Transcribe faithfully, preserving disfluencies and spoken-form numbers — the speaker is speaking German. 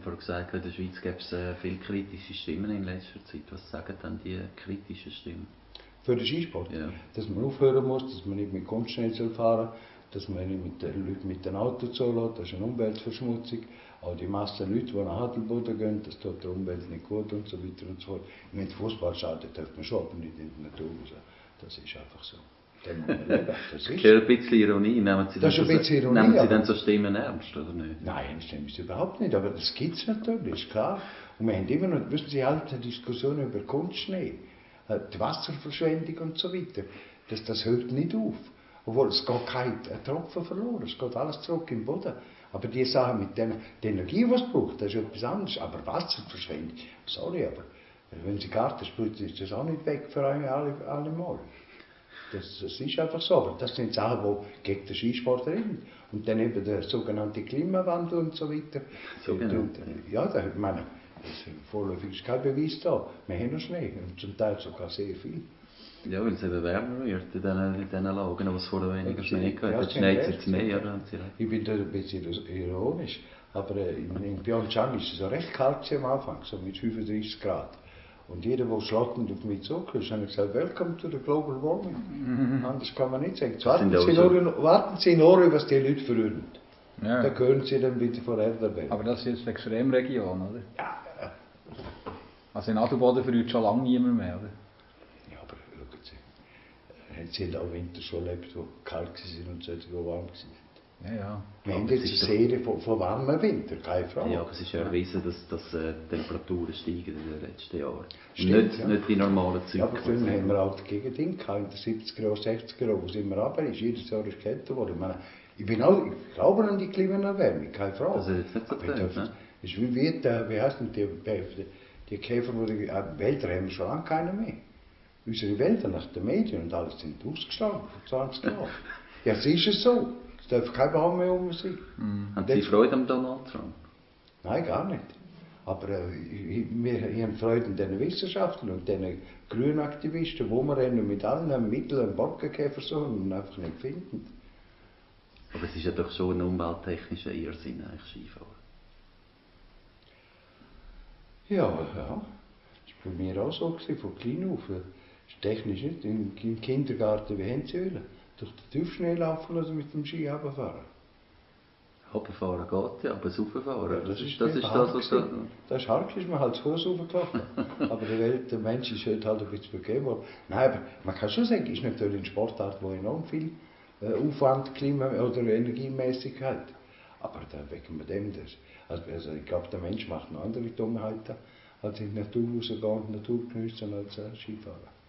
vorhin gesagt, in der Schweiz gäbe es äh, viele kritische Stimmen in letzter Zeit. Was sagen dann die kritischen Stimmen? Für den Skisport? Ja. Dass man aufhören muss, dass man nicht mit Kunstschnee fahren soll, dass man nicht mit den Leuten mit dem Auto zulässt, das ist eine Umweltverschmutzung. Auch die Masse Leute, die nach Adelboden gehen, das tut der Umwelt nicht gut und so weiter und so fort. Ich meine, Fußball schaden darf man schon, aber nicht in der Natur raus. Das ist einfach so. Das ist ein bisschen Ironie. Nehmen Sie, das ist ein bisschen Ironie, nehmen Sie dann so Stimmen ernst, oder nicht? Nein, das stimmt überhaupt nicht, aber das gibt es natürlich, ist klar. Und wir haben immer noch, wissen Sie, alte Diskussionen über Kunstschnee, die Wasserverschwendung und so weiter. Das, das hört nicht auf. Obwohl, es geht kein Tropfen verloren, es geht alles zurück im Boden. Aber die Sache mit dem, der Energie, die es braucht, das ist etwas anderes. Aber Wasserverschwendung, sorry, aber wenn Sie Garten spritzen, ist das auch nicht weg für alle, alle Mal. Das, das ist einfach so, aber das sind Sachen, die gegen den Skisport reden. Und dann eben der sogenannte Klimawandel und so weiter. Sogenannte? Ja, da, ich meine, vorläufig ist kein Beweis da. Wir haben noch Schnee und zum Teil sogar sehr viel. Ja, weil es eben wärmer wird in diesen, in diesen Lagen, wo es vorher weniger Schnee gab. Ja, Jetzt schneit es jetzt mehr, ja, haben Sie recht. Ich bin da ein bisschen ironisch, aber äh, in, in Pyeongchang ist es so recht kalt am Anfang, so mit fünfunddreißig Grad. Und jeder, der schlottend auf mich zukam, hat gesagt, welcome to the global warming. Mhm. Anders kann man nicht sagen. Warten Sie, so. nur, warten Sie nur, was die Leute verrühren. Ja. Da hören Sie dann wieder von Erderwärmung. Aber das ist jetzt eine Extremregion, oder? Ja, ja. Also in Adelboden verrührt schon lange niemand mehr, oder? Ja, aber schauen Sie, haben Sie auch Winter schon erlebt, wo kalt waren und solche, die warm waren? Ja, ja. Wir haben jetzt eine Serie von, von warmen Winter, keine Frage. Ja, aber es ist ja erwiesen, dass, dass äh, die Temperaturen steigen in den letzten Jahren. Stimmt, nicht, ja. nicht die normalen Zyklen. Ja, aber früher haben wir auch gegen Dinge gehabt, in den siebziger Jahren, sechziger Jahren, wo es immer runter ist. Jedes Jahr ist es kälter geworden. Ich, meine, ich, bin auch, ich glaube an die Klimaerwärmung, keine Frage. Das ist jetzt nicht so drin, ne? Ist wie, wie, der, wie heißt denn die, die, die Käfer, die, die Wälder haben wir schon lange keine mehr. Unsere Wälder nach den Medien und alles sind ausgestorben, vor zwanzig Jahren. Ja, es ist es so. Es darf kein Baum mehr um sein. Mhm. Haben Sie Freude am Donald Trump? Nein, gar nicht. Aber äh, ich, wir haben Freude an den Wissenschaftlern und den Grünaktivisten, wo wir rennen mit allen Mitteln einen Borkenkäfer suchen und einfach nicht finden. Aber es ist ja doch schon ein umwelttechnischer Irrsinn, eigentlich Skifahren. Ja, ja. Das war bei mir auch so, gewesen, von klein auf. Das ist technisch nicht. Im, im Kindergarten, wie haben Sie wollen? Durch den Tiefschnee laufen oder mit dem Ski runterfahren? Runterfahren geht ja, aber das Rauffahren, Ja, das ist das, ist das, was da... Das ist hart, ist man halt zu Fuß raufgelaufen. Aber der, Welt, der Mensch ist heute halt ein bisschen bequem worden. Nein, aber man kann schon sagen, es ist natürlich eine Sportart, die enorm viel äh, Aufwand, Klima- oder energiemäßig hat. Aber da wegen dem, das, also, also ich glaube, der Mensch macht noch andere Dummheiten, als in die Natur rausgehen und die Natur geniessen als äh, Skifahren.